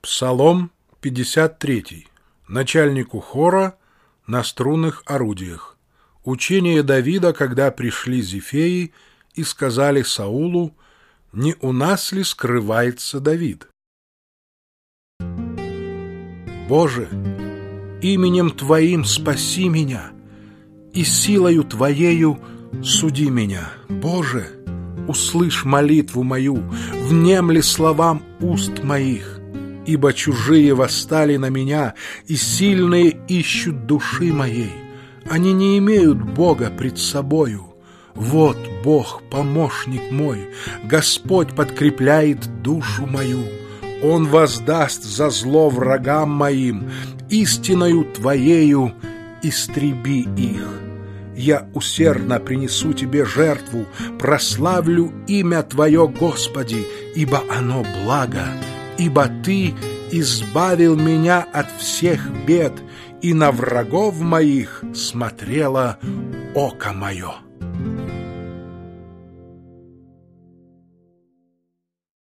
Псалом 53. Начальнику хора на струнных орудиях. Учение Давида, когда пришли зефеи и сказали Саулу: «Не у нас ли скрывается Давид?» Боже, именем Твоим спаси меня, и силою Твоею суди меня. Боже, услышь молитву мою, внемли словам уст моих. Ибо чужие восстали на меня, и сильные ищут души моей. Они не имеют Бога пред собою. Вот Бог, помощник мой, Господь подкрепляет душу мою. Он воздаст за зло врагам моим, истиною Твоею истреби их. Я усердно принесу Тебе жертву, прославлю имя Твое, Господи, ибо оно благо. Ибо Ты избавил меня от всех бед, и на врагов моих смотрело око мое.